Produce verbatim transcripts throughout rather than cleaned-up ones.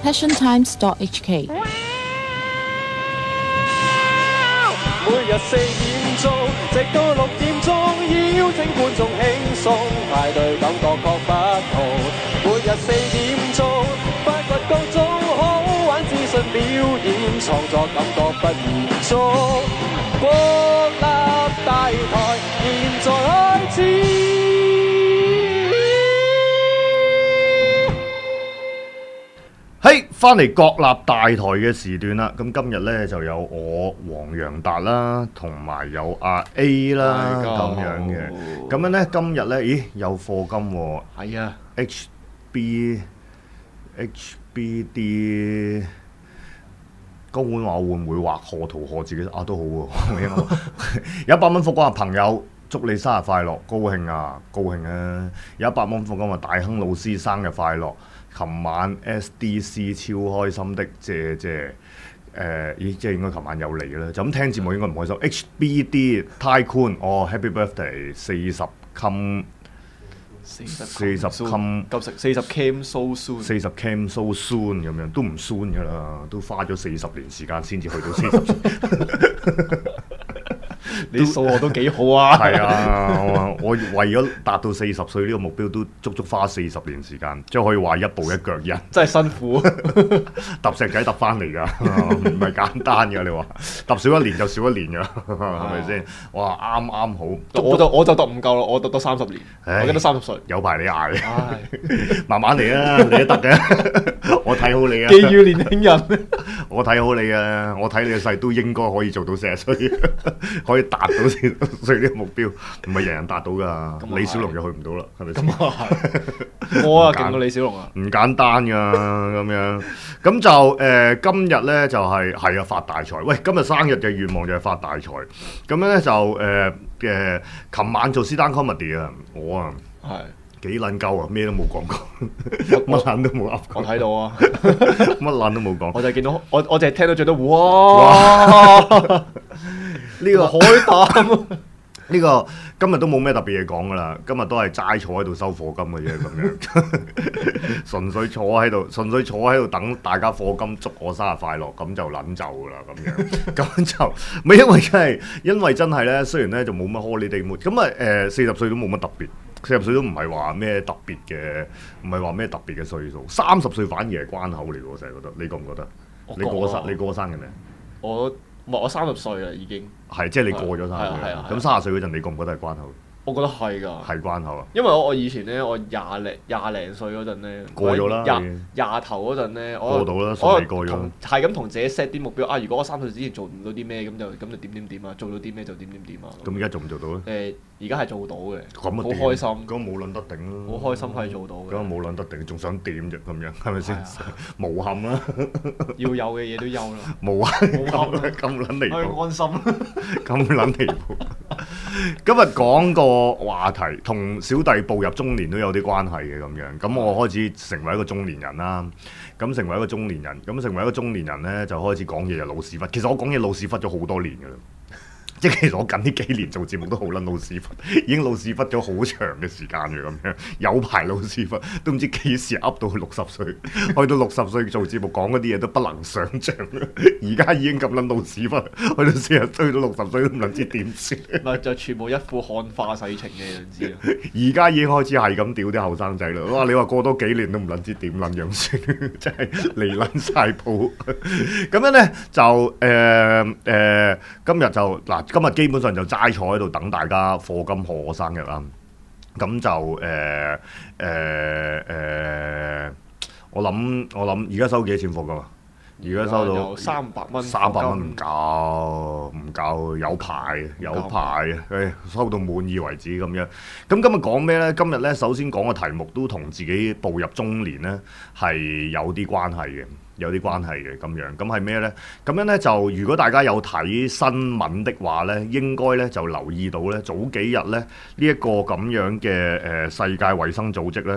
passion times dot h k。 每日四點鐘，直到六點鐘，邀請觀眾輕鬆派對，感覺各不同。每日四點鐘，發掘各種好玩資訊表演，創作感覺不嚴肅。國立大台，現在開始。 嘿，翻嚟國立大台嘅時段啦，咁今日呢，就有我黃洋達啦，同埋有阿 A 啦咁樣嘅，咁樣呢，今日呢，咦有課金喎， 係啊 ，H B H B D 高管話會唔會畫賀圖賀自己啊都好喎，有一百蚊課金嘅朋友。祝你生日快樂，高興啊，高興啊！有一百蚊課金話大亨老師生日快樂。琴晚 S D C 超開心的謝謝，誒、呃，咦，即係應該琴晚有嚟啦。就咁聽節目應該唔開心。H B D Tycoon，哦 ，Happy Birthday，四十襟， 四十四十襟， 夠食四十 cam so soon， 四十 cam so soon 咁樣，都唔 soon 噶啦，都花咗四十年時間先至去到四十歲。 你數學都幾好啊！ 係啊，我為咗達到四十歲呢個目標，都足足花四十年時間，即係可以話一步一腳印。 真係辛苦， 揼石仔揼翻嚟㗎，唔係簡單㗎。你話揼少一年就少一年㗎，係咪先？哇，啱啱好。 我就我就讀唔夠啦，我讀到三十年，我記得三十歲。 有排你捱，慢慢嚟啊！你都得嘅，我睇好你啊！ 寄予年輕人， 我睇好你啊！我睇你嘅勢都應該可以做到四十歲，可以達到四十歲呢個目標，唔係人人達到㗎。李小龍就去唔到啦，係咪先？ 咁啊係，我啊勁過李小龍啊！ 唔簡單㗎咁樣，咁就誒、呃、今日咧就係、是、係啊發大財。喂，今日生日嘅願望就係發大財。咁樣咧就誒誒，琴、呃呃、晚做 stand comedy 啊，我啊係。 幾撚鳩啊！咩都冇講過，乜撚都冇噏過。 我睇到啊， 乜撚都冇講。 我就係見到，我我淨係聽到最多哇！ 呢個海膽， 呢個今日都冇咩特別嘢講噶啦。今日都係齋坐喺度收課金嘅啫，咁樣純粹坐喺度，純粹坐喺度等大家課金，祝我生日快樂，咁就撚就噶啦，咁樣咁就唔係因為真係，因為真係咧，雖然咧就冇乜 holiday mood，咁啊誒四十歲都冇乜特別。四十歲都唔係話咩特別嘅，唔係話咩特別嘅歲數。三十歲反而係關口嚟喎，我成日覺得。你覺唔覺得？ 我你過生你過生嘅咩？ 我唔係我三十歲啦已經。 係即係你過咗三十歲啦。咁三十歲嗰陣，你覺唔覺得係關口？ 我覺得係㗎， 係關口啊！ 因為我我以前咧，我廿零廿零歲嗰陣咧， 過咗啦， 廿廿頭嗰陣咧，我過到啦，順利過咗。 係咁同自己 set 啲目標啊！如果我三十歲之前做唔到啲咩，咁就咁就點點點啊！做到啲咩就點點點啊！ 咁而家做唔做到咧？ 誒，而家係做到嘅， 咁啊， 好開心。 咁冇撚得頂咯！ 好開心係做到嘅。 咁冇撚得頂，仲想點啫？咁樣係咪先？無憾啦！ 要有嘅嘢都有啦。 無憾，咁撚離譜， 安心。 咁撚離譜。今日講個話題同小弟步入中年都有啲關係嘅咁樣，咁我開始成為一個中年人啦。咁成為一個中年人，咁成為一個中年人呢，就開始講嘢就老屎忽。其實我講嘢老屎忽咗好多年㗎啦。即係其實我近呢幾年做節目都好撚老屎忽，已經老屎忽咗好長嘅時間嘅咁樣，有排老屎忽都唔知幾時噏到去六十歲，去到六十歲做節目講嗰啲嘢都不能想像。而家已經咁撚老屎忽，去到四十歲到六十歲都唔撚知點算。 咪就全部一副漢化世情嘅樣子。 而家已經開始係咁屌啲後生仔啦！哇！你話過多幾年都唔撚知點撚樣算，真係離撚晒譜。咁樣咧就誒誒、呃呃，今日就嗱。今日基本上就齋坐喺度等大家課金賀我生日啦，咁就誒誒誒，我諗我諗而家收幾多錢課金啊？而家收到三百蚊， 三百蚊唔夠，唔夠，有排有排，誒收到滿意為止咁樣。咁今日講咩呢？今日呢，首先講個題目都同自己步入中年呢係有啲關係嘅。有啲關係嘅咁樣，咁係咩呢？咁樣呢，就如果大家有睇新聞的話呢，應該呢就留意到呢，早幾日呢，呢、這、一個咁樣嘅誒、呃、世界衛生組織呢，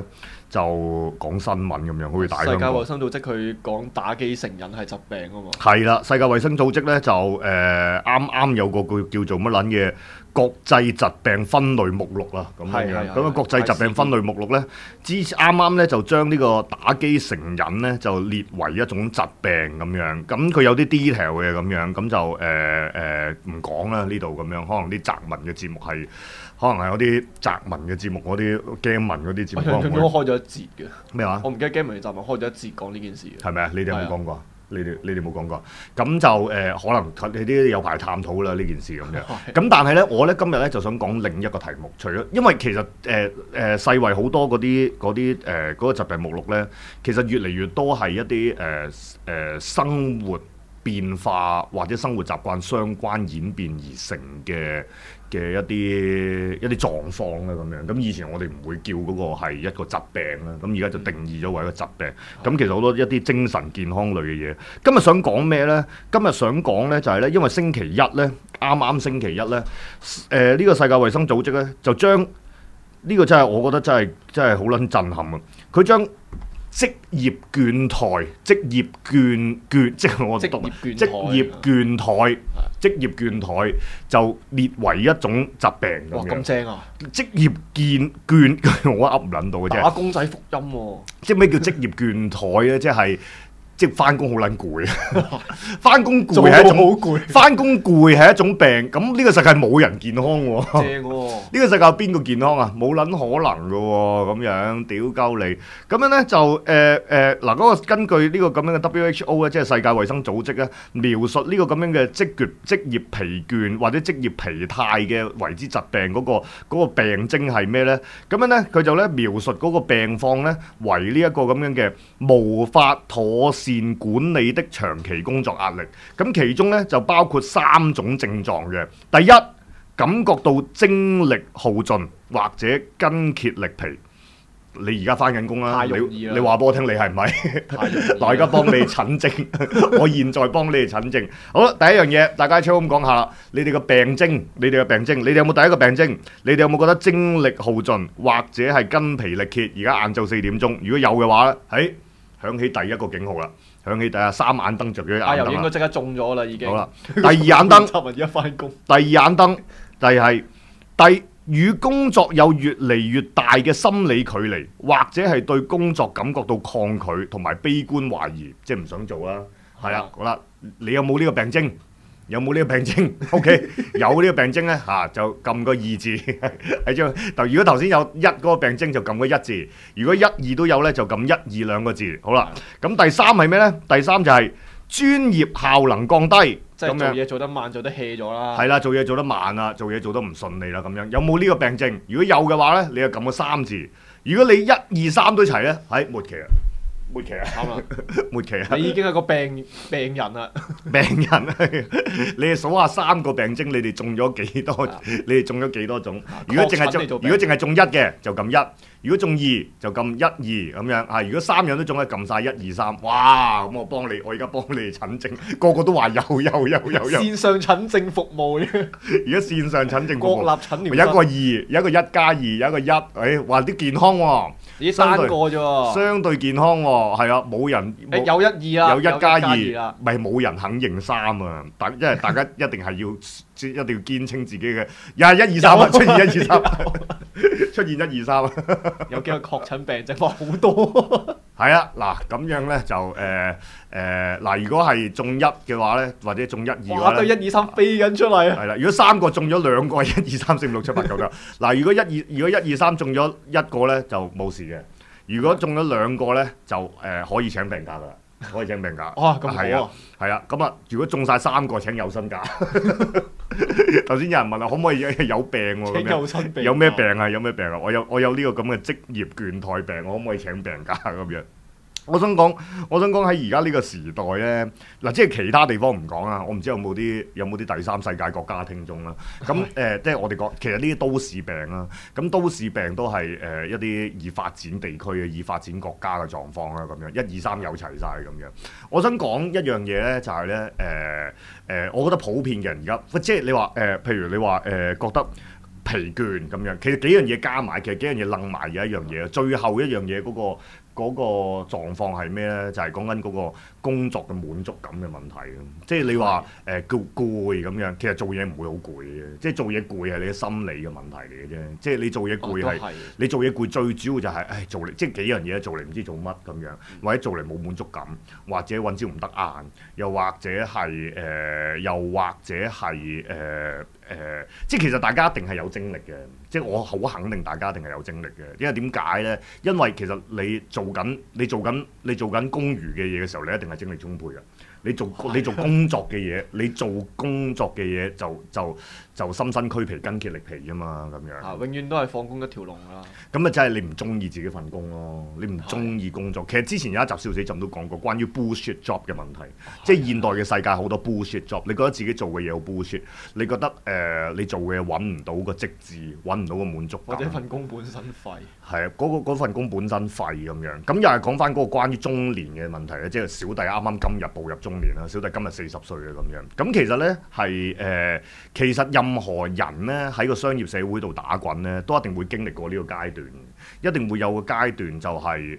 就講新聞咁樣，好似大世界香港。 衞生組織佢講打機成癮係疾病啊嘛。 係啦，世界衛生組織咧就誒啱啱有個叫叫做乜撚嘢國際疾病分類目錄啦，咁樣樣。 係係係咁啊國際疾病分類目錄咧，之啱啱咧就將呢個打機成癮咧就列為一種疾病咁樣。咁佢有啲 detail 嘅咁樣，咁就誒誒唔講啦呢度咁樣。可能啲雜文嘅節目係，可能係有啲雜文嘅節目，嗰啲 game 文嗰啲節目可能會我開咗一節嘅。 咩話？ 我唔記得 game 文集文開咗一節講呢件事嘅。 係咪啊？你哋有冇係啊講過？你哋你哋冇講過，咁就誒、呃、可能你啲有排探討啦呢件事咁樣。咁但係咧，我咧今日咧就想講另一個題目，除咗因為其實誒誒、呃呃、世衞好多嗰啲嗰啲誒嗰個疾病目錄咧，其實越嚟越多係一啲誒誒生活變化或者生活習慣相關演變而成嘅嘅一啲一啲狀況啦咁樣。咁以前我哋唔會叫嗰個係一個疾病啦，咁而家就定義咗為一個疾病。咁其實好多一啲精神健康類嘅嘢。今日想講咩呢？今日想講呢就係呢，因為星期一呢，啱啱星期一呢，誒、呃、呢、呢個世界衛生組織呢，就將呢、呢個真係我覺得真係真係好撚震撼啊！佢將職業券台、職業券券，即係我讀職業券職業券台、職業券台就列為一種疾病哇， 咁樣。 咁正啊！ 職業券券我噏唔撚到嘅啫。 打工仔福音喎。 即係咩叫職業券台咧？即係即係翻工好撚攰啊！翻工攰係一種好攰。 翻工攰係一種病。咁呢個世界冇人健康喎。 正喎。 呢個世界邊個健康啊？冇撚可能㗎喎，咁樣屌鳩你。咁樣咧就誒誒嗱嗰個根據呢個咁樣嘅 W H O 咧，即係世界衛生組織咧，描述呢個咁樣嘅職業職業疲倦或者職業疲態嘅為之疾病嗰、嗰個嗰個病徵係咩咧？咁樣咧佢就咧描述嗰個病況咧為呢一個咁樣嘅無法妥善管理的長期工作壓力。咁其中咧就包括三種症狀嘅。第一，感覺到精力耗盡或者筋竭力疲。你而家翻緊工啦， 太容易啦你你話俾我聽，你係咪？ 太容易啦嗱，而家幫你診症，我現在幫你哋診症。好啦，第一樣嘢，大家粗咁講下啦。你哋嘅病徵，你哋嘅病徵，你哋有冇第一個病徵？你哋有冇覺得精力耗盡或者係筋疲力竭？而家晏晝四點鐘，如果有嘅話咧，喺響起第一個警號啦，響起第一三眼燈着咗一眼阿油燈啦。 應該即刻中咗啦，已經。 好啦，第二眼燈。 尋日而家翻工。 第二眼燈就係第與工作有越嚟越大嘅心理距離，或者係對工作感覺到抗拒同埋悲觀懷疑，即係唔想做啦。係啦，好啦，你有冇呢個病徵？有冇呢個病徵 ？OK， 有呢個病徵咧嚇，就撳個二字喺張。如果頭先有一嗰個病徵就撳個一字，如果一二都有咧就撳一二兩個字。好啦，咁第三係咩咧？第三就係專業效能降低。 即係做嘢做得慢，做得 hea 咗啦。 係啦，做嘢做得慢啦，做嘢做得唔順利啦，咁樣有冇呢個病症？如果有嘅話咧，你就撳個三字。如果你一二三都齊咧，喺末期啊，末期啊， 啱啦， 末期啊， 你已經係個病病人啦。 病人，你哋數下三個病徵，你哋中咗幾多？你哋中咗幾多種？如果淨係中，如果淨係中一嘅就撳一。如果中二就撳一二咁樣啊！如果三樣都中咧，撳晒一二三，哇！咁我幫你，我而家幫你哋診症，個個都話有有有有有。 線上診症服務嘅， 而家線上診症服務國立診療有一個二，有一個一加二，有一個一，誒話啲健康喎， 咦單個啫喎， 相對健康喎，係啊，冇人誒有一二啦， 有一加二， 啦， 唔係冇人肯認三啊！大因為大家一定係要一定要堅稱自己嘅廿一二三啊，出現一二三，出現一二三啊！ 有幾個確診病症哇好多， 係啊，嗱咁樣咧就誒誒嗱，如果係中一嘅話咧，或者中一二嘅話哇對咧， 一二三飛緊出嚟啊！ 係啦，如果三個中咗兩個，一二三四五六七八九九，嗱如果一二如果一二三中咗一個咧就冇事嘅，如果中咗兩個咧就誒、呃、可以請病假噶啦。可以請病假， 哇咁好係啊！ 係啊，咁啊，如果中晒三個請有薪假。頭先有人問啊，可唔可以有病喎？咁樣有薪病有咩病啊？有咩病啊？我有我有呢個咁嘅職業倦怠病，我可唔可以請病假咁樣？我想講，我想講喺而家呢個時代咧，嗱，即係其他地方唔講啦，我唔知有冇啲有冇啲第三世界國家聽眾啦。咁誒、呃，即係我哋講，其實呢啲都市病啦，咁都市病都係誒、呃、一啲已發展地區嘅已發展國家嘅狀況啦，咁樣一二三有齊晒咁樣。我想講一樣嘢咧，就係咧誒誒，我覺得普遍嘅人而家，即係你話誒、呃，譬如你話誒、呃、覺得。 疲倦咁樣。其實幾樣嘢加埋，其實幾樣嘢楞埋嘅一樣嘢。最後一樣嘢嗰個。嗰個狀況係咩咧？就係講緊嗰個工作嘅滿足感嘅問題咯。即係你話誒叫攰咁樣，其實做嘢唔會好攰嘅。即係做嘢攰係你嘅心理嘅問題嚟嘅啫。即係你做嘢攰係你做嘢攰，最主要就係誒做嚟即係幾樣嘢做嚟唔知做乜咁樣，或者做嚟冇滿足感，或者揾朝唔得晏，又或者係誒、呃，又或者係誒。呃誒、呃，即係其實大家一定係有精力嘅，即係我好肯定大家一定係有精力嘅，因為點解咧？因為其實你做緊你做緊你做緊公餘嘅嘢嘅時候，你一定係精力充沛嘅。你做你做工作嘅嘢，你做工作嘅嘢就就就心身俱疲、筋竭力疲啫嘛，咁樣。 啊，永遠都係放工一條龍啦。 咁啊，真係你唔中意自己份工咯，你唔中意工作。其實之前有一集笑死朕都講過關於 bullshit job 嘅問題，即係現代嘅世界好多 bullshit job。你覺得自己做嘅嘢好 bullshit，你覺得誒、呃、你做嘅嘢揾唔到個職志，揾唔到個滿足感， 或者份工本身廢。係啊，嗰、嗰份工本身廢咁樣。咁又係講翻嗰個關於中年嘅問題咧，即係小弟啱啱今日步入中年啦，小弟今日四十歲嘅咁樣。咁其實咧係誒，其實任何人咧喺個商業社會度打滾咧，都一定會經歷過呢個階段，一定會有個階段就係誒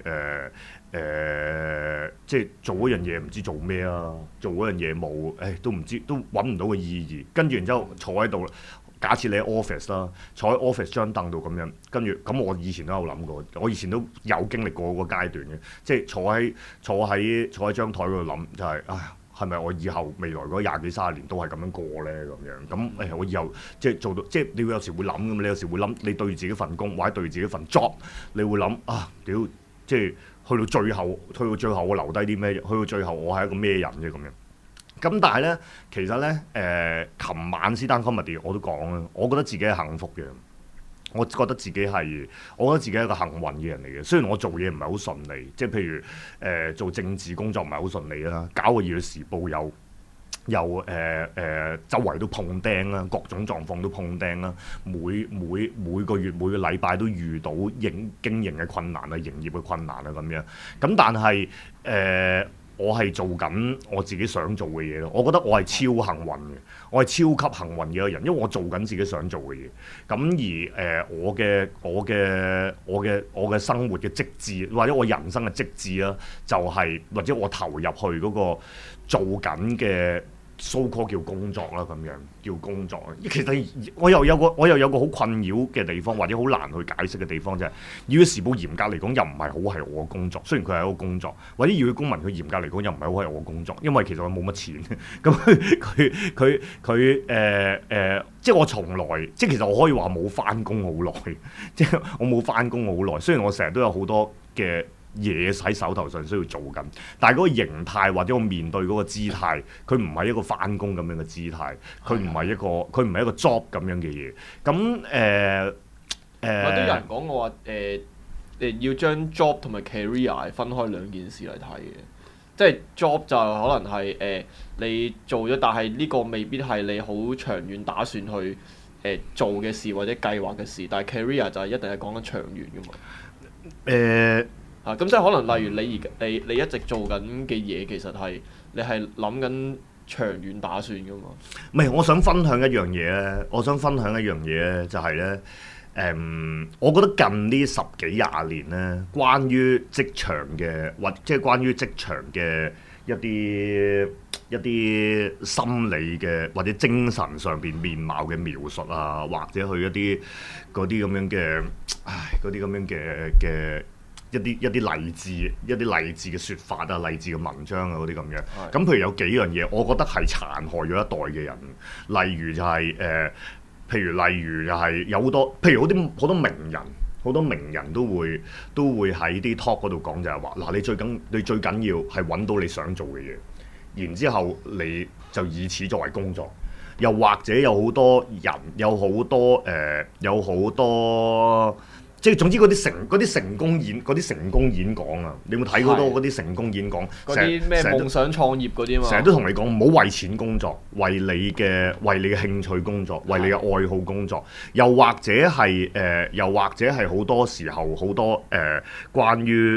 誒，即係做嗰樣嘢唔知做咩啊，做嗰樣嘢冇，誒都唔知都揾唔到個意義，跟住然之後坐喺度。假設你喺 office 啦，坐喺 office 張凳度咁樣，跟住咁我以前都有諗過，我以前都有經歷過嗰個階段嘅，即係坐喺坐喺坐喺張台嗰度諗，就係、是、唉，係咪我以後未來嗰廿幾三十年都係咁樣過咧咁樣？咁誒，我以後即係做到，即係你會有時會諗咁，你有時會諗，你對自己份工或者對自己份 job，你會諗啊，屌，即係去到最後，去到最後我留低啲咩？去到最後我係一個咩人啫咁樣？咁但係咧，其實咧，誒、呃，琴晚 Stand Comedy 我都講啦，我覺得自己係幸福嘅，我覺得自己係，我覺得自己係一個幸運嘅人嚟嘅。雖然我做嘢唔係好順利，即係譬如誒、呃、做政治工作唔係好順利啦，搞個《熱血時報》又又誒誒周圍都碰釘啦，各種狀況都碰釘啦，每每每個月每個禮拜都遇到營經營嘅困難啊，營業嘅困難啊咁樣。咁但係誒。呃我係做緊我自己想做嘅嘢咯，我覺得我係超幸運嘅，我係超級幸運嘅一個人，因為我做緊自己想做嘅嘢。咁而誒、呃，我嘅我嘅我嘅我嘅生活嘅職志，或者我人生嘅職志啦，就係、是、或者我投入去嗰個做緊嘅。so call 叫工作啦，咁樣叫工作。其實我又有個我又有個好困擾嘅地方，或者好難去解釋嘅地方就係、是，要時報嚴格嚟講又唔係好係我嘅工作。雖然佢係一個工作，或者要公民佢嚴格嚟講又唔係好係我嘅工作，因為其實我冇乜錢。咁佢佢佢誒誒，即係我從來即係其實我可以話冇翻工好耐，即係我冇翻工好耐。雖然我成日都有好多嘅嘢喺手頭上需要做緊，但係嗰個形態或者我面對嗰個姿態，佢唔係一個返工咁樣嘅姿態，佢唔係一個佢唔係一個 job 咁樣嘅嘢。咁誒誒， 或者有人講過話誒誒要將 job 同埋 career 分開兩件事嚟睇嘅，即係 job 就可能係誒、呃、你做咗，但係呢個未必係你好長遠打算去誒、呃、做嘅事或者計劃嘅事，但係 career 就係一定係講緊長遠㗎嘛。誒、呃。啊，咁即係可能，例如你而家你你一直做緊嘅嘢，其實係你係諗緊長遠打算噶嘛？ 唔係，我想分享一樣嘢咧，我想分享一樣嘢咧，就係、是、咧，誒、嗯，我覺得近呢十幾廿年咧，關於職場嘅或即係關於職場嘅一啲一啲心理嘅或者精神上邊面貌嘅描述啊，或者去一啲嗰啲咁樣嘅，唉，嗰啲咁樣嘅嘅。一啲一啲勵志一啲勵志嘅説法啊，勵志嘅文章啊嗰啲咁樣。咁譬如有幾樣嘢，我覺得係殘害咗一代嘅人。例如就係、是、誒、呃，譬如例如就係有好多，譬如好啲好多名人，好多名人都會都會喺啲 talk 嗰度講就係話，嗱，你最緊你最緊要係揾到你想做嘅嘢，然之後你就以此作為工作。又或者有好多人，有好多誒、呃，有好多。即係總之嗰啲成嗰啲成功演嗰啲成功演講啊，你有冇睇好多嗰啲成功演講？ 嗰啲咩夢想創業嗰啲嘛？ 成日都同你講唔好為錢工作，為你嘅為你嘅興趣工作，為你嘅愛好工作。又或者係誒、呃，又或者係好多時候好多誒、呃，關於譬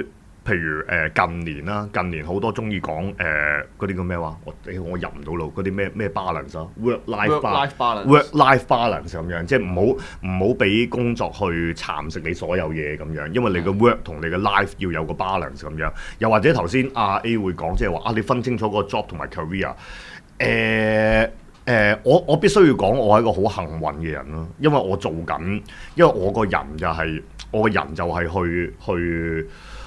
譬如誒、呃、近年啦，近年好多中意講誒嗰啲叫咩話？我我入唔到路嗰啲咩咩 balance 啊 ，work life balance，work life balance 咁樣，即係唔好唔好俾工作去蠶食你所有嘢咁樣，因為你個 work 同你嘅 life 要有個 balance 咁樣。又或者頭先阿 A 會講，即係話啊，你分清楚個 job 同埋 career，誒、呃。誒、呃，我我必須要講，我係一個好幸運嘅人咯，因為我做緊，因為我個人就係、是、我個人就係去去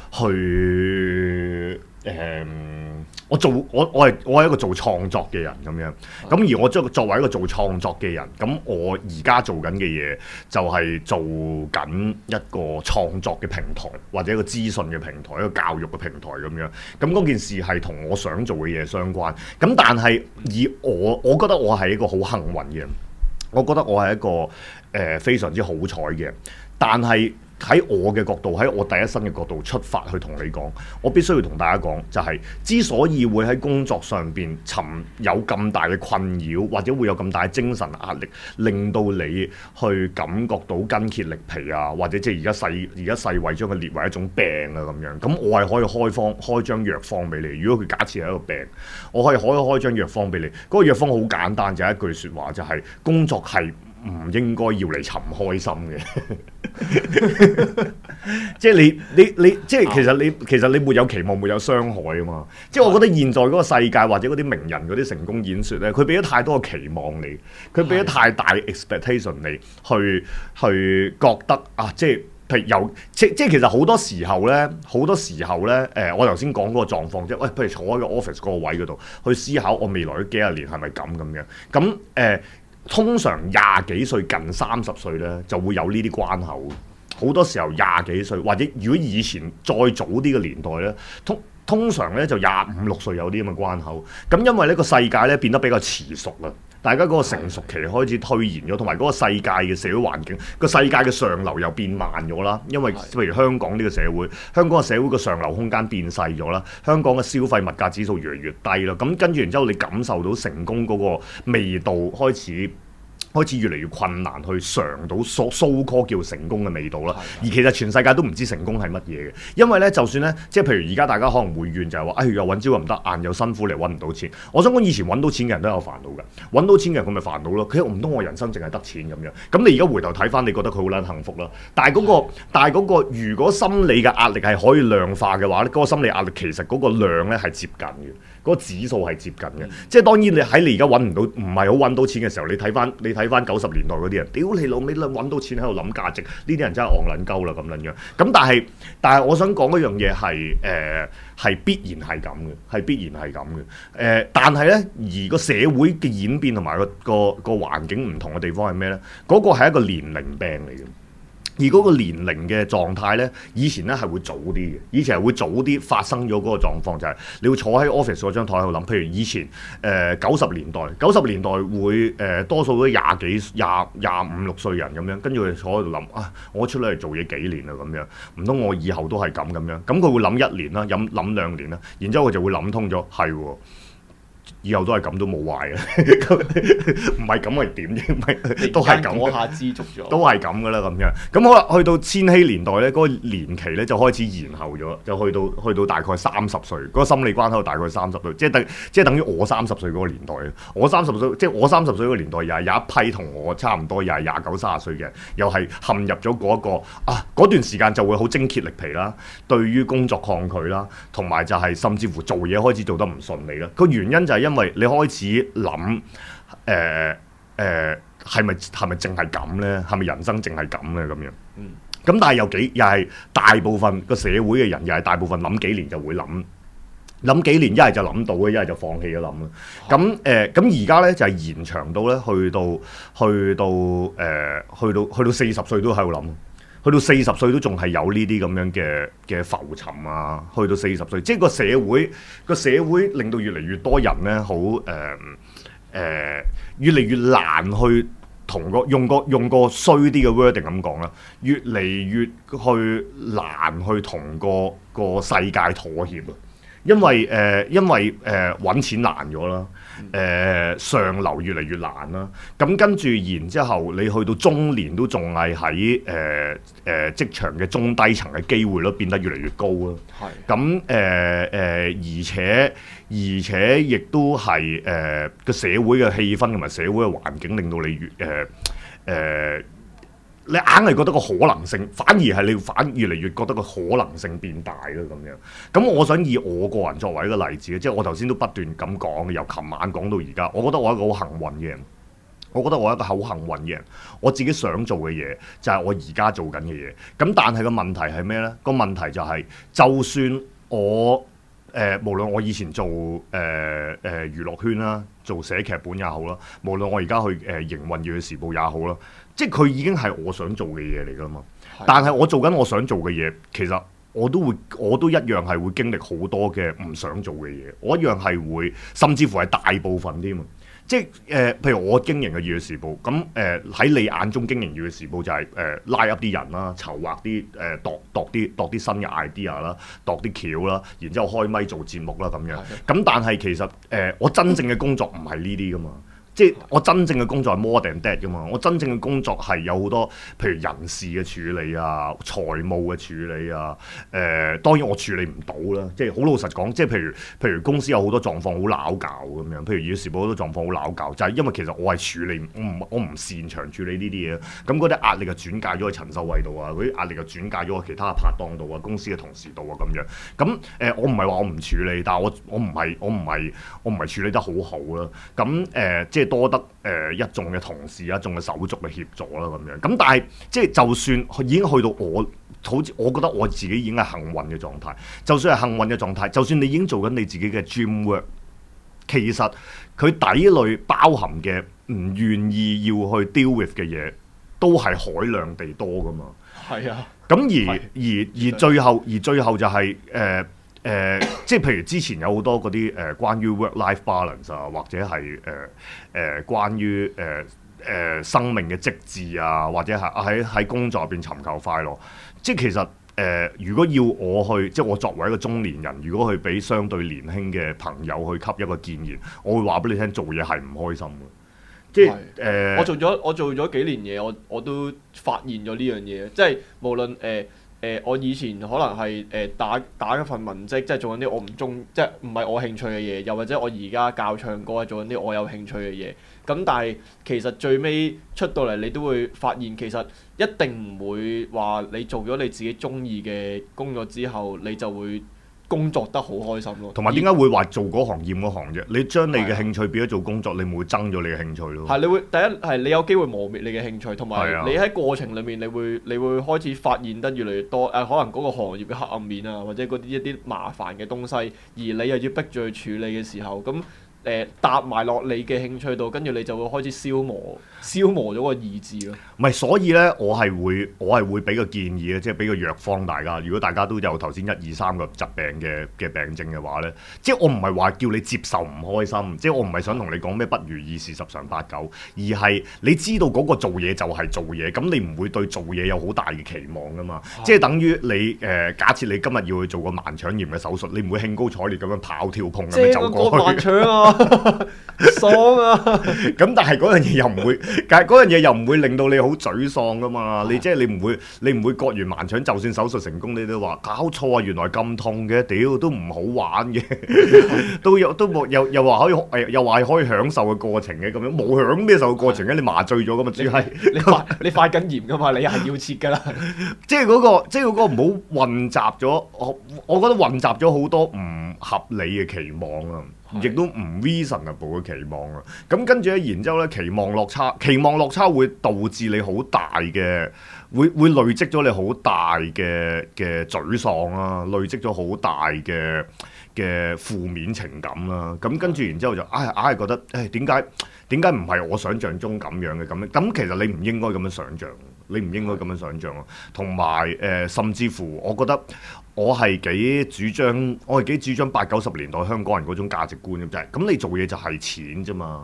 去誒、呃，我做我我係我係一個做創作嘅人咁樣，咁而我作作為一個做創作嘅人，咁我而家做緊嘅嘢就係做緊一個創作嘅平台，或者一個資訊嘅平台，一個教育嘅平台咁樣，咁嗰件事係同我想做嘅嘢相關，咁但係以我我覺得我係一個好幸運嘅人，我覺得我係一個誒、呃、非常之好彩嘅人，但係喺我嘅角度，喺我第一身嘅角度出發去同你講，我必須要同大家講，就係、是、之所以會喺工作上邊尋有咁大嘅困擾，或者會有咁大嘅精神壓力，令到你去感覺到筋竭力疲啊，或者即係而家世而家世衛將佢列為一種病啊咁樣，咁我係可以開方開張藥方俾你。如果佢假設係一個病，我可以開開張藥方俾你。嗰、那個藥方好簡單，就係、是、一句説話，就係、是、工作係唔應該要嚟尋開心嘅。即係你你你即係其實你其實你沒有期望沒有傷害啊嘛，即係我覺得現在嗰個世界或者嗰啲名人嗰啲成功演說咧，佢俾咗太多嘅期望你，佢俾咗太大 expectation 你去去覺得啊，即係譬如有即即係其實好多時候咧，好多時候咧，誒、呃、我頭先講嗰個狀況即係，喂，譬如坐喺個 office 嗰個位嗰度去思考我未來嗰幾廿年係咪咁咁樣，咁誒。呃通常廿幾歲近三十歲咧，就會有呢啲關口。好多時候廿幾歲，或者如果以前再早啲嘅年代咧，通通常咧就廿五六歲有啲咁嘅關口。咁因為呢個世界咧變得比較遲熟啦，大家嗰個成熟期開始推延咗，同埋嗰個世界嘅社會環境，個世界嘅上流又變慢咗啦。因為譬如香港呢個社會，香港嘅社會個上流空間變細咗啦，香港嘅消費物價指數越嚟越低啦。咁跟住然之後，你感受到成功嗰個味道開始。開始越嚟越困難去嘗到 so so call 叫成功嘅味道啦，而其實全世界都唔知成功係乜嘢嘅，因為咧就算咧，即係譬如而家大家可能會怨就係話，哎又揾朝又唔得，晏又辛苦嚟揾唔到錢。我想講以前揾到錢嘅人都有煩惱嘅，揾到錢嘅人佢咪煩惱咯。佢唔通我人生淨係得錢咁樣？咁你而家回頭睇翻，你覺得佢好撚幸福啦。但係嗰、嗰個，但係嗰個，如果心理嘅壓力係可以量化嘅話咧，嗰、嗰個心理壓力其實嗰個量咧係接近嘅。嗰個指數係接近嘅，嗯、即係當然你喺你而家揾唔到，唔係好揾到錢嘅時候，你睇翻你睇翻九十年代嗰啲人，屌你老味啦，揾到錢喺度諗價值，呢啲人真係戇撚鳩啦咁樣樣。咁但係但係我想講一樣嘢係誒係必然係咁嘅，係必然係咁嘅。誒、呃，但係咧而個社會嘅演變同埋個個個環境唔同嘅地方係咩咧？嗰、嗰個係一個年齡病嚟嘅。而嗰個年齡嘅狀態咧，以前咧係會早啲嘅，以前係會早啲發生咗嗰個狀況，就係、是、你會坐喺 office 嗰張台喺度諗，譬如以前誒九十年代，九十年代會誒、呃、多數都廿幾廿廿五六歲人咁樣，跟住佢坐喺度諗啊，我出嚟嚟做嘢幾年啦咁樣，唔通我以後都係咁咁樣？咁佢會諗一年啦，諗諗兩年啦，然之後佢就會諗通咗，係喎。以後都係咁都冇壞嘅，唔係咁係點啫？唔係都係咁， 嗰下知足咗， 都係咁噶啦咁樣。咁好啦，去到千禧年代咧，嗰、那個年期咧就開始延後咗，就去到去到大概三十歲，嗰、那個心理關口大概三十歲，即係等即係等於我三十歲嗰個年代。我三十歲，即係我三十歲嗰個年代，又係有一批同我差唔多，又係廿九、三十歲嘅人，又係陷入咗嗰、那個啊嗰段時間就會好精竭力疲啦，對於工作抗拒啦，同埋就係甚至乎做嘢開始做得唔順利啦。個原因就係因為你開始諗誒誒係咪係咪淨係咁咧？係咪人生淨係咁咧？咁樣，嗯，咁但係有幾又係大部分個社會嘅人，又係大部分諗幾年就會諗諗幾年，一係就諗到嘅，一係就放棄咗諗啦。咁誒咁而家咧就係、是、延長到咧，去到去到誒、呃、去到去到四十歲都喺度諗。去到四十歲都仲係有呢啲咁樣嘅嘅浮沉啊！去到四十歲，即係個社會個社會令到越嚟越多人咧，好誒誒，越嚟越難去同個用個用個衰啲嘅 wording 咁講啦，越嚟越去難去同個個世界妥協啊！ 因為誒、呃、因為誒揾、呃、錢難咗啦。誒、呃、上流越嚟越難啦，咁跟住然之後，你去到中年都仲係喺誒誒職場嘅中低層嘅機會率變得越嚟越高啦。係是，咁誒誒，而且而且亦都係誒個社會嘅氣氛同埋社會嘅環境，令到你越誒誒。呃呃你硬係覺得個可能性，反而係你反越嚟越覺得個可能性變大咯咁樣。咁我想以我個人作為一個例子，即係我頭先都不斷咁講，由琴晚講到而家，我覺得我係一個好幸運嘅人。我覺得我係一個好幸運嘅人。我自己想做嘅嘢就係我而家做緊嘅嘢。咁但係個問題係咩呢？個問題就係、是，就算我誒、呃、無論我以前做誒誒、呃呃、娛樂圈啦，做寫劇本也好啦，無論我而家去誒、呃、營運《熱血時報》也好啦。即係佢已經係我想做嘅嘢嚟㗎嘛，的但係我做緊我想做嘅嘢，其實我都會，我都一樣係會經歷好多嘅唔想做嘅嘢，我一樣係會，甚至乎係大部分添啊！即係誒、呃，譬如我經營嘅《熱血時報》，咁誒喺你眼中經營《熱血時報》就係、是、誒、呃、拉 up 啲人啦，籌劃啲誒度度啲度啲新嘅 idea 啦，度啲橋啦，然之後開咪做節目啦咁樣。咁的但係其實誒、呃，我真正嘅工作唔係呢啲㗎嘛。即係我真正嘅工作係 more than that 㗎嘛，我真正嘅工作係有好多，譬如人事嘅處理啊、財務嘅處理啊，誒、呃、當然我處理唔到啦，即係好老實講，即係譬如譬如公司有好多狀況好鬧交咁樣，譬如《熱血時報》好多狀況好鬧交，就係、是、因為其實我係處理，我唔我唔擅長處理呢啲嘢，咁嗰啲壓力就轉介咗去陳秀慧度啊，嗰啲壓力就轉介咗去其他嘅拍檔度啊、公司嘅同事度啊咁樣，咁誒、呃、我唔係話我唔處理，但係我我唔係我唔係我唔係處理得好好啦，咁誒、呃、即係。多得誒、呃、一眾嘅同事、一眾嘅手足嘅協助啦，咁樣咁，但係即係就算已經去到我，好似我覺得我自己已經係幸運嘅狀態。就算係幸運嘅狀態，就算你已經做緊你自己嘅 dream work，其實佢底裏包含嘅唔願意要去 deal with 嘅嘢，都係海量地多噶嘛。係啊，咁而而而最後而最後就係、是、誒。呃誒、呃，即係譬如之前有好多嗰啲誒關於 work-life balance 啊，或者係誒誒關於誒誒、呃呃、生命嘅職志啊，或者係喺喺工作入邊尋求快樂。即係其實誒、呃，如果要我去，即係我作為一個中年人，如果去俾相對年輕嘅朋友去給一個建議，我會話俾你聽，做嘢係唔開心嘅。即係誒、呃， 我做咗我做咗幾年嘢，我我都發現咗呢樣嘢，即係無論誒。呃誒、呃，我以前可能係誒、呃、打打一份文職，即係做緊啲我唔中，即係唔係我興趣嘅嘢，又或者我而家教唱歌係做緊啲我有興趣嘅嘢。咁但係其實最尾出到嚟，你都會發現其實一定唔會話你做咗你自己中意嘅工作之後，你就會工作得好開心咯。 同埋點解會話做嗰行厭嗰行啫？你將你嘅興趣變咗做工作，你咪會憎咗你嘅興趣咯。係，你會第一係你有機會磨滅你嘅興趣，同埋你喺過程裡面，你會你會開始發現得越嚟越多誒、呃，可能嗰個行業嘅黑暗面啊，或者嗰啲一啲麻煩嘅東西，而你又要逼住去處理嘅時候，咁。誒搭埋落你嘅興趣度，跟住你就會開始消磨，消磨咗個意志咯。唔係，所以咧，我係會，我係會俾個建議嘅，即係俾個藥方大家。如果大家都有頭先一二三個疾病嘅嘅病症嘅話咧，即係我唔係話叫你接受唔開心，即係我唔係想同你講咩不如意事十常八九，而係你知道嗰個做嘢就係做嘢，咁你唔會對做嘢有好大嘅期望噶嘛。的即係等於你誒、呃，假設你今日要去做個盲腸炎嘅手術，你唔會興高采烈咁樣跑跳碰咁樣走過去。盲腸啊！爽啊！咁但係嗰樣嘢又唔會，但係嗰樣嘢又唔會令到你好沮喪噶嘛？你即係你唔會，你唔會割完盲腸，就算手術成功，你都話搞錯啊！原來咁痛嘅，屌都唔好玩嘅，都有都冇又又話可以誒，又話可以享受嘅過程嘅咁樣，冇享咩受嘅過程嘅？你麻醉咗咁嘛？主要係你發你發緊炎噶嘛？你係要切噶啦！即係嗰個，即係嗰個唔好混雜咗，我我覺得混雜咗好多唔合理嘅期望啊！亦都唔 reasonable 嘅期望啊！咁跟住咧，然之後咧，期望落差，期望落差會導致你好大嘅，會會累積咗你好大嘅嘅沮喪啦，累積咗好大嘅嘅負面情感啦。咁跟住然之後就唉，硬係覺得誒點解點解唔係我想象中咁樣嘅咁樣？咁其實你唔應該咁樣想像，你唔應該咁樣想像咯。同埋誒，甚至乎我覺得。我係幾主張，我係幾主張八九十年代香港人嗰種價值觀咁，就係咁你做嘢就係錢啫嘛，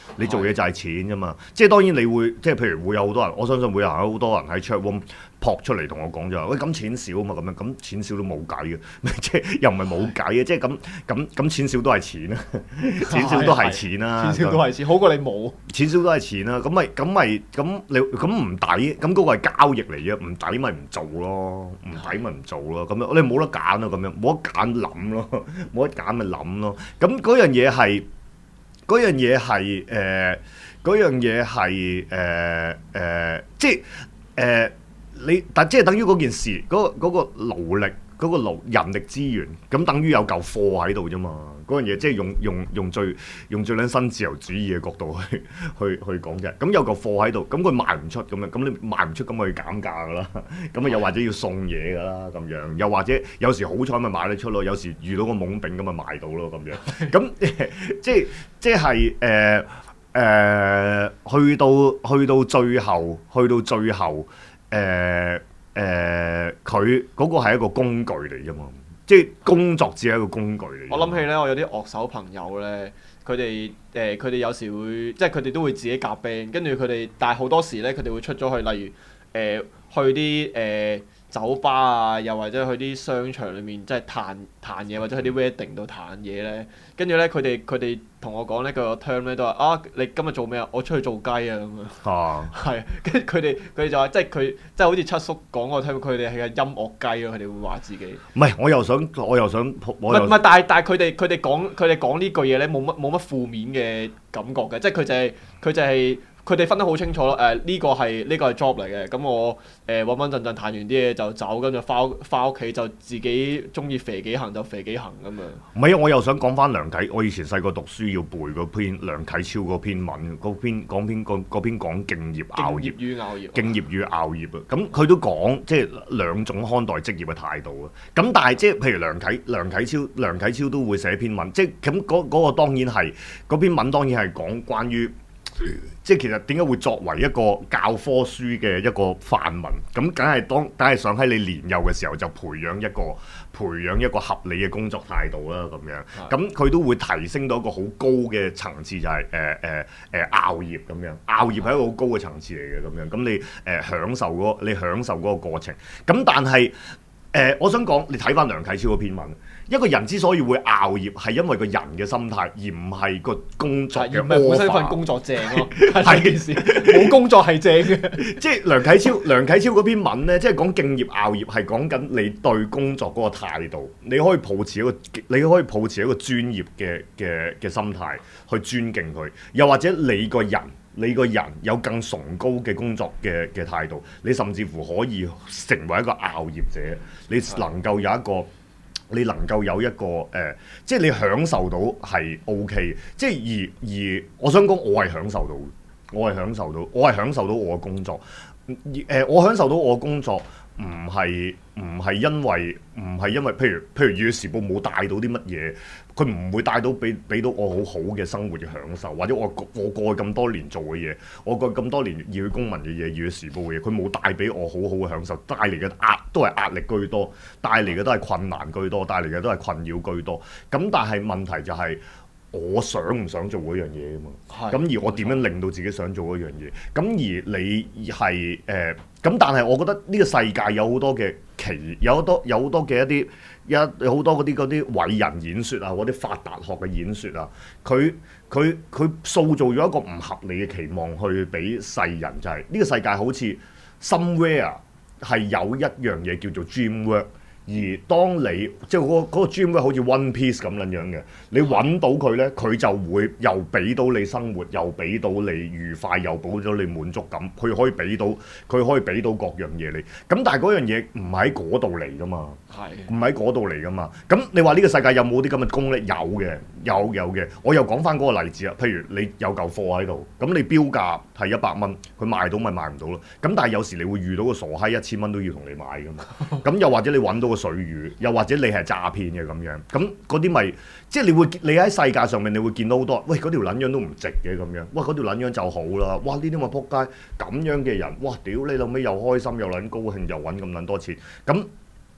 你做嘢就係錢啫嘛。即係當然你會即係譬如會有好多人，我相信會有好多人喺 chat room 撲出嚟同我講就話喂，咁錢少啊嘛，咁樣咁錢少都冇計嘅，即係又唔係冇計嘅，即係咁咁咁錢少都係錢啊，錢少都係錢啦， 錢少都係錢，好過你冇。 錢少都係錢啦，咁咪咁咪咁你咁唔抵，咁嗰個係交易嚟嘅，唔抵咪唔做咯，唔抵咪唔做咯，咁樣你冇得揀啊，咁樣冇得揀諗咯，冇得揀咪諗咯，咁嗰樣嘢係嗰樣嘢係誒嗰樣嘢係誒誒即係誒。呃你但即係等於嗰件事，嗰、嗰個嗰、嗰個勞力，嗰、嗰個勞人力資源，咁等於有嚿貨喺度啫嘛。嗰樣嘢即係用用用最用最撚新自由主義嘅角度去去去講啫。咁有嚿貨喺度，咁佢賣唔出咁樣，咁你賣唔出咁咪要減價噶啦。咁啊又或者要送嘢噶啦咁樣，又或者有時好彩咪賣得出咯，有時遇到個懵丙咁咪賣到咯咁樣。咁即係即係誒誒，去到去到最後，去到最後。誒誒，佢嗰個係一個工具嚟啫嘛，即係工作只係一個工具嚟。 我諗起咧，我有啲樂手朋友咧，佢哋誒佢哋有時會即係佢哋都會自己夾 band，跟住佢哋，但係好多時咧，佢哋會出咗去，例如誒、呃、去啲誒、呃、酒吧啊，又或者去啲商場裏面，即係彈彈嘢，或者去啲 wedding 度彈嘢咧。跟住咧，佢哋佢哋同我講呢個 term 咧都話啊，你今日做咩啊？我出去做雞啊咁樣。啊，係，跟住佢哋佢哋就話，即係佢即係好似七叔講個 term，佢哋係個音樂雞咯，佢哋會話自己。唔係，我又想我又想唔係唔係，但係但係佢哋佢哋講佢哋講呢句嘢咧，冇乜冇乜負面嘅感覺嘅，即係佢就係佢就係。佢哋分得好清楚咯，誒、呃、呢、呢個係呢、呢個係 job 嚟嘅，咁我誒穩穩陣陣彈完啲嘢就走，跟住翻翻屋企就自己中意肥幾行就肥幾行咁樣。唔係啊，我又想講翻梁啟，我以前細個讀書要背嗰篇梁啟超嗰篇文，嗰篇講篇嗰篇講敬業熬業。敬業與熬業。敬業與熬業啊，咁佢都講即係兩種看待職業嘅態度啊。咁但係即係譬如梁啟梁啟超梁啟超都會寫篇文，即係咁嗰嗰個當然係嗰篇文當然係講關於。即係其實點解會作為一個教科書嘅一個範文？咁梗係當梗係想喺你年幼嘅時候就培養一個培養一個合理嘅工作態度啦，咁樣。咁佢都會提升到一個好高嘅層次，就係誒誒誒熬業咁樣。熬業係一個好高嘅層次嚟嘅咁樣。咁你誒、呃、享受嗰你享受嗰個過程。咁但係誒、呃，我想講你睇翻梁啟超嗰篇文。一個人之所以會熬業，係因為個人嘅心態，而唔係個工作嘅。而唔係本身份工作正咯，係件事。冇工作係正嘅。即係梁啟超，梁啟超嗰篇文咧，即係講敬業熬業，係講緊你對工作嗰個態度。你可以抱持一個，你可以抱持一個專業嘅嘅嘅心態去尊敬佢。又或者你個人，你個人有更崇高嘅工作嘅嘅態度，你甚至乎可以成為一個熬業者。你能夠有一個。你能夠有一個誒、呃，即係你享受到係 OK，即係而而我想講，我係享受到，我係享受到，我係享受到我嘅工作。誒、呃，我享受到我嘅工作，唔係唔係因為唔係因為，譬如譬如《粵語時報》冇帶到啲乜嘢，佢唔會帶到俾俾到我好好嘅生活嘅享受，或者我我過去咁多年做嘅嘢，我過去咁多年熱血公民嘅嘢，《粵語時報》嘅嘢，佢冇帶俾我好好嘅享受，帶嚟嘅壓都係壓力居多，帶嚟嘅都係困難居多，帶嚟嘅都係困擾居多。咁但係問題就係、是。我想唔想做嗰樣嘢啊嘛？咁而我點樣令到自己想做嗰樣嘢？咁而你係誒咁，但係我覺得呢個世界有好多嘅奇，有好多有好多嘅一啲一有好多嗰啲嗰啲偉人演說啊，嗰啲發達學嘅演說啊，佢佢佢塑造咗一個唔合理嘅期望去俾世人，就係呢個世界好似 somewhere 係有一樣嘢叫做 dream work。而當你即係嗰個嗰個 dream work 好似 One Piece 咁樣樣嘅，你揾到佢咧，佢就會又俾到你生活，又俾到你愉快，又俾咗你滿足感。佢可以俾到，佢可以俾到各樣嘢你。咁但係嗰樣嘢唔喺嗰度嚟噶嘛，係唔喺嗰度嚟噶嘛？咁你話呢個世界有冇啲咁嘅功力？有嘅，有有嘅。我又講翻嗰個例子啊，譬如你有嚿貨喺度，咁你標價係一百蚊，佢賣到咪賣唔到咯？咁但係有時你會遇到個傻閪一千蚊都要同你買噶嘛？咁又或者你揾到個水魚，又或者你係詐騙嘅咁樣，咁嗰啲咪即係你會你喺世界上面你會見到好多，喂嗰條撚樣都唔值嘅咁樣，哇嗰條撚樣就好啦，哇呢啲咪撲街咁樣嘅人，哇屌你老尾又開心又撚高興又揾咁撚多錢，咁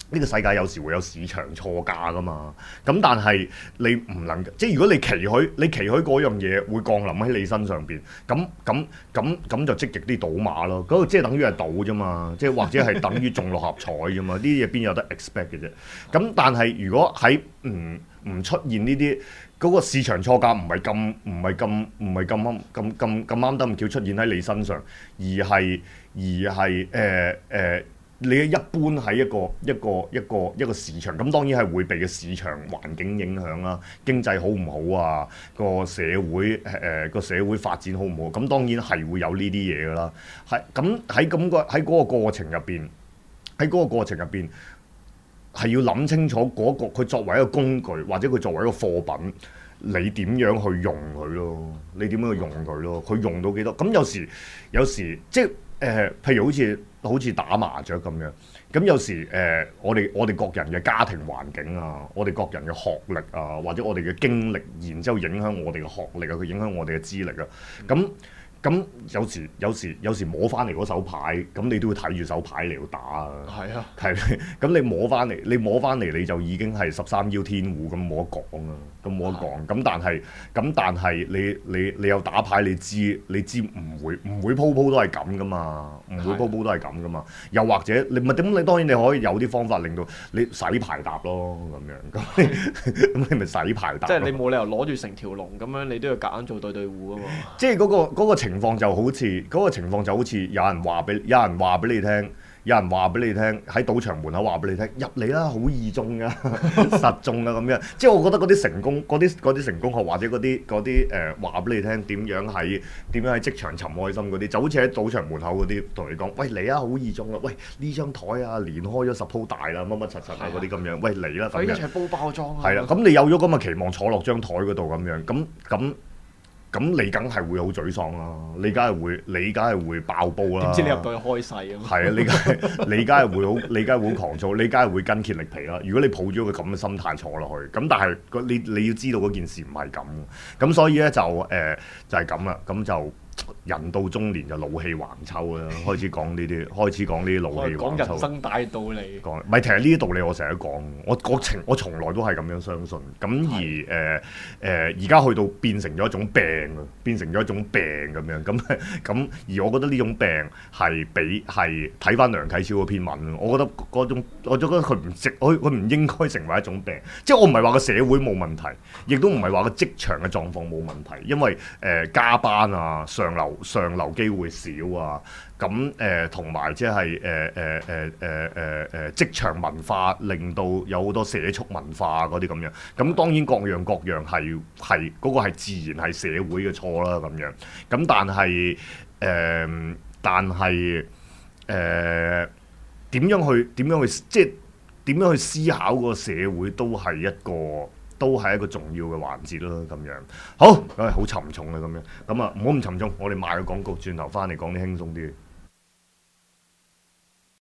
呢個世界有時會有市場錯價噶嘛，咁但係你唔能即係如果你期許你期許嗰樣嘢會降臨喺你身上邊，咁咁咁咁就積極啲賭馬咯，嗰個即係等於係賭啫嘛，即係或者係等於中六合彩啫嘛，呢啲嘢邊有得 expect 嘅啫？咁但係如果喺唔唔出現呢啲嗰個市場錯價唔係咁唔係咁唔係咁啱咁咁咁啱得咁巧出現喺你身上，而係而係誒誒。你一般喺一個一個一個一個市場，咁當然係會被個市場環境影響啦，經濟好唔好啊，個社會誒個、呃、社會發展好唔好，咁當然係會有呢啲嘢噶啦。係咁喺咁個喺嗰個過程入邊，喺嗰個過程入邊係要諗清楚嗰、嗰個佢作為一個工具或者佢作為一個貨品，你點樣去用佢咯？你點樣去用佢咯？佢用到幾多？咁有時有時即係誒、呃，譬如好似。好似打麻雀咁樣，咁有時誒、呃，我哋我哋各人嘅家庭環境啊，我哋各人嘅學歷啊，或者我哋嘅經歷，然之後影響我哋嘅學歷啊，佢影響我哋嘅資歷啊，咁咁有時有時有時摸翻嚟嗰手牌，咁你都要睇住手牌嚟到打啊。係啊，係咁你摸翻嚟，你摸翻嚟你就已經係十三邀天胡咁冇得講啊，咁冇得講。咁但係咁但係你你你有打牌，你知你知唔會唔會鋪鋪都係咁噶嘛，唔會鋪鋪都係咁噶嘛。又或者你咪點？你當然你可以有啲方法令到你洗牌搭咯咁樣。咁咁你咪洗牌搭。 即係你冇理由攞住成條龍咁樣，你都要夾硬做對對胡啊嘛。 即係嗰個嗰個情況就好似嗰個情況就好似有人話俾有人話俾你聽，有人話俾你聽喺賭場門口話俾你聽入嚟啦，好易中噶，實中噶咁樣。即係我覺得嗰啲成功嗰啲嗰啲成功學或者嗰啲嗰啲誒話俾你聽點樣喺點樣喺職場尋開心嗰啲，就好似喺賭場門口嗰啲同你講，喂嚟啊，好易中啊，喂呢張台啊連開咗十鋪大啦，乜乜柒柒啊嗰啲咁樣，喂嚟啦咁樣。 一齊煲包裝啊。 係啦，咁你有咗咁嘅期望坐落張台嗰度咁樣，咁咁。咁你梗係會好沮喪啦，你梗係會，你梗係會爆煲啦。 點知你入到去開勢咁？ 係啊，你梗係你梗係會好，你梗係會好狂躁，你梗係會筋竭力疲啦。如果你抱咗個咁嘅心態坐落去，咁但係你你要知道嗰件事唔係咁，咁所以咧就誒、呃、就係咁啦，咁就。人到中年就老氣橫秋啦，開始講呢啲，開始講呢啲老氣橫秋。 講人生大道理。 講，唔係，其實呢啲道理我成日都講，我我情我從來都係咁樣相信。咁而誒誒而家去到變成咗一種病啊，變成咗一種病咁樣。咁咁而我覺得呢種病係比係睇翻梁啟超嗰篇文，我覺得嗰種我覺得佢唔值，佢佢唔應該成為一種病。即係我唔係話個社會冇問題，亦都唔係話個職場嘅狀況冇問題，因為誒、呃、加班啊上流上流機會少啊，咁誒同埋即係誒誒誒誒誒誒職場文化令到有好多社畜文化嗰啲咁樣，咁當然各樣各樣係係嗰個係自然係社會嘅錯啦咁樣，咁但係誒、呃、但係誒點樣去點樣去即係點樣去思考個社會都係一個。都係一個重要嘅環節咯，咁樣好，誒好沉重啊，咁樣咁啊唔好咁沉重，我哋賣個廣告，轉頭翻嚟講啲輕鬆啲。